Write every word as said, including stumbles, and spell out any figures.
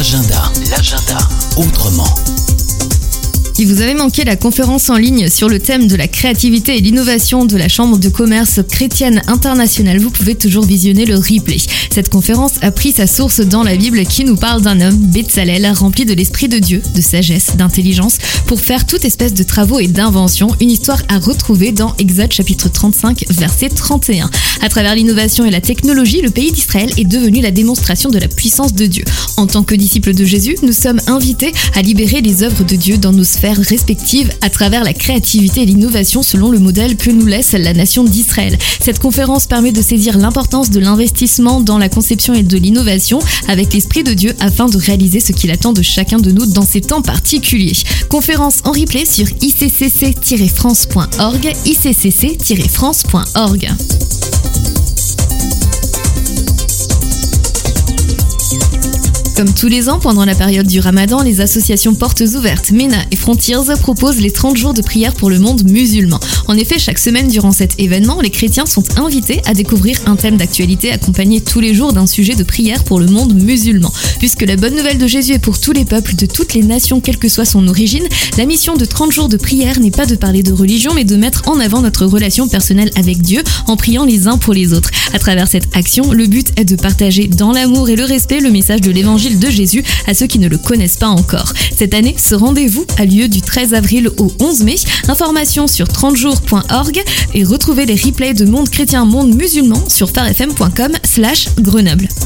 L'agenda, l'agenda, autrement. Si vous avez manqué la conférence en ligne sur le thème de la créativité et l'innovation de la Chambre de commerce chrétienne internationale, vous pouvez toujours visionner le replay. Cette conférence a pris sa source dans la Bible qui nous parle d'un homme, Bétzalel, rempli de l'esprit de Dieu, de sagesse, d'intelligence, pour faire toute espèce de travaux et d'inventions, une histoire à retrouver dans Exode chapitre trente-cinq, verset trente et un. À travers l'innovation et la technologie, le pays d'Israël est devenu la démonstration de la puissance de Dieu. En tant que disciples de Jésus, nous sommes invités à libérer les œuvres de Dieu dans nos sphères respectives à travers la créativité et l'innovation selon le modèle que nous laisse la nation d'Israël. Cette conférence permet de saisir l'importance de l'investissement dans la conception et de l'innovation avec l'Esprit de Dieu afin de réaliser ce qu'il attend de chacun de nous dans ces temps particuliers. Conférence en replay sur i c c c tiret france point org, i c c c tiret france point org. Comme tous les ans, pendant la période du Ramadan, les associations Portes Ouvertes, MENA et Frontiers proposent les trente jours de prière pour le monde musulman. En effet, chaque semaine durant cet événement, les chrétiens sont invités à découvrir un thème d'actualité accompagné tous les jours d'un sujet de prière pour le monde musulman. Puisque la bonne nouvelle de Jésus est pour tous les peuples de toutes les nations, quelle que soit son origine, la mission de trente jours de prière n'est pas de parler de religion, mais de mettre en avant notre relation personnelle avec Dieu en priant les uns pour les autres. À travers cette action, le but est de partager dans l'amour et le respect le message de l'évangile de Jésus à ceux qui ne le connaissent pas encore. Cette année, ce rendez-vous a lieu du treize avril au onze mai. Informations sur trente jours point org et retrouvez les replays de Monde Chrétien, Monde Musulman sur phare f m point com slash Grenoble.